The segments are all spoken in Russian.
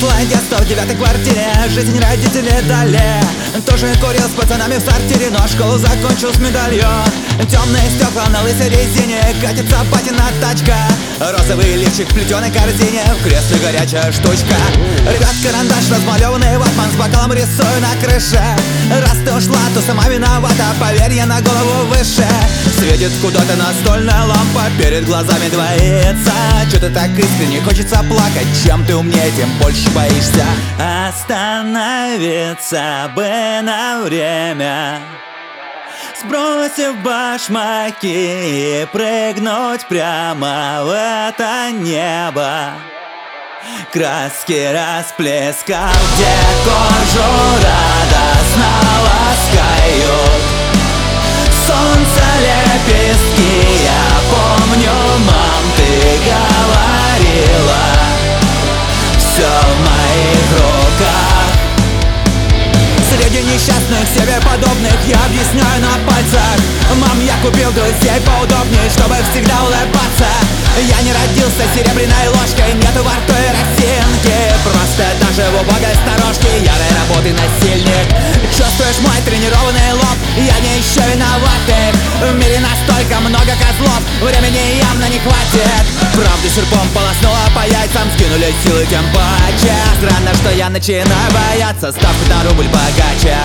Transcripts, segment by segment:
Взрослое детство в 9-й квартире, жизнь родителей дали. Тоже курил с пацанами в сортире, но школу закончил с медалью. Темные стекла на лысой резине, катится батина тачка. Розовый лифчик в плетеной корзине, в кресле горячая штучка. Ребят, карандаш размалеванный ватман, с бокалом рисую на крыше. Раз ты ушла, то сама виновата, поверь, я на голову выше. Светит куда-то настольная лампа, перед глазами двоится. Чё-то так искренне хочется плакать, чем ты умнее, тем больше боишься. Остановиться бы на время, сбросив башмаки и прыгнуть прямо в это небо. Краски расплескав, где кожу радостно ласкают. Солнце лепестки, я помню, мам, ты говорила, все в моих руках. Среди несчастных себе подобных я объясняю на пальцах. Мам, я купил друзей поудобнее, чтобы всегда улыбаться. Я не родился серебряной ложкой, нету во рту и росинки. Просто даже в убогой сторожке ярой работы насильник. Чувствуешь мой тренированный лоб, я не еще виноватый. В мире настолько много козлов, времени явно не хватит. Правда серпом полоснула по яйцам, скинули силы тем паче. Странно, что я начинаю бояться, ставку на рубль богаче.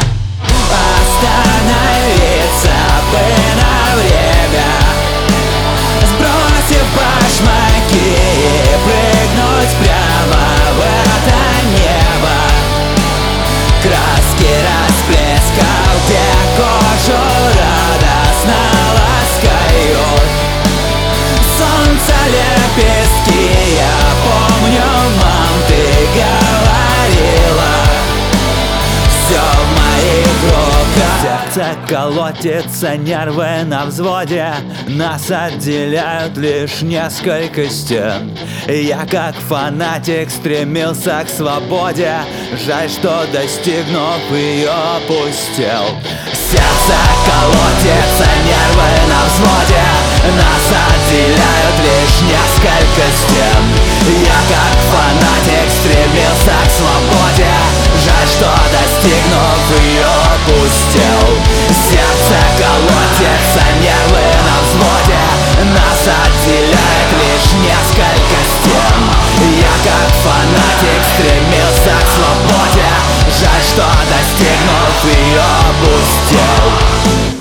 Остановиться бы на время, сбросив башмаки и прыгнуть прямо в это небо. Краски расплескав, где кожу радостно ласкают. Солнце лепестки, я помню, мам, ты говорила, все в моих руках. Сердце колотится, нервы на взводе, нас отделяют лишь несколько стен. Я как фанатик стремился к свободе, жаль, что достигнув ее опустел. Сердце колотится, нервы на взводе, нас отделяют лишь несколько стен. Я как фанатик стремился к свободе, жаль, что достигнув ее опустел. Сердце колотится, нервы на взводе, нас отделяет лишь несколько стен. Я как фанатик стремился к свободе, жаль, что достигнув ее опустел.